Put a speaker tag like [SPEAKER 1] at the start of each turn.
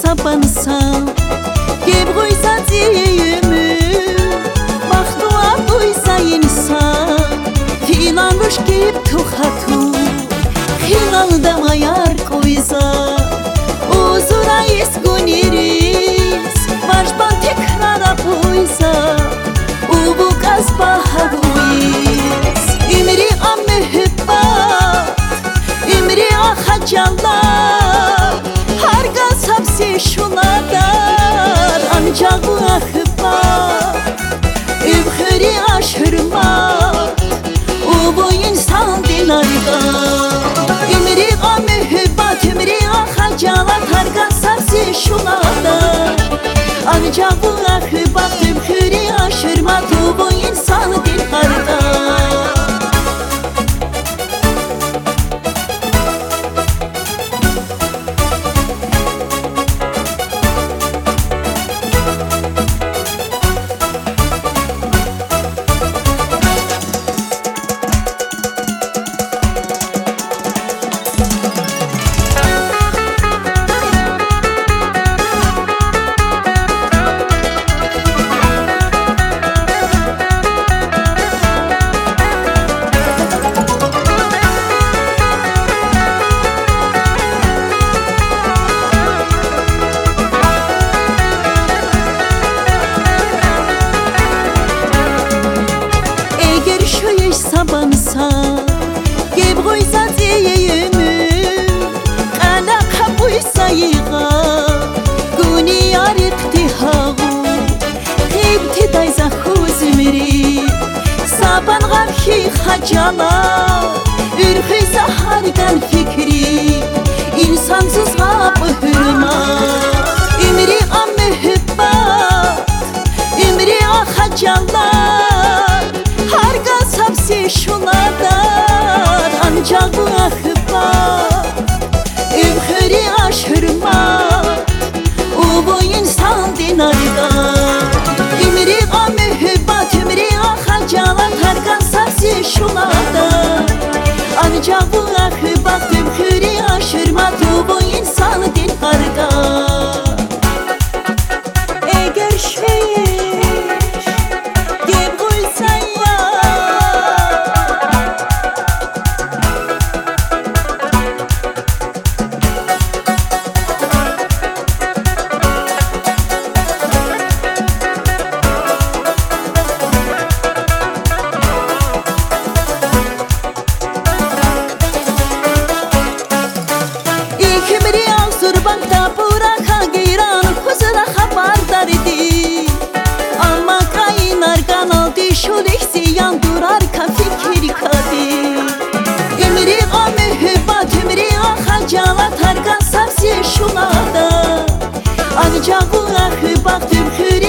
[SPEAKER 1] sabansa Geb koysa diyemi Baktuğa koysa insan Filanmış geyip tuhatu Hilalda mayar koysa Uzura isguniris Başban tekrara koysa Ubu gazba haruis İmri a mühibbat İmri a hacalar Harga sapsi şunadar Ancak bu ahibbat Übhüri aşırmak Ubu insan dinarda İmri a mühibbat İmri a hacalar Harga sapsi şunadar Ancak bu ahibbat Übhüri aşırmak Ubu insan dinarda Sabansa Geb koysa diyemi Kala kapuysa yığa Guni yar iktihağı Kibtiday zahuz imri Saban gavhi hacala Ürhüysa hargan fikri İnsansız gabı hürma İmri a mühibbat İmri a hacalar Harga sapsi şunadar Ancak bu ahibbat Übhüri aşırmak Ubu insan dinarda İmri a mühibbat İmri a hacalat Harga sapsi şunadar Ancak bu ahibbat Übhüri aşırmak Ubu insan dinarda Eğer Geb koysa Ancak bu ahibbat Übhüri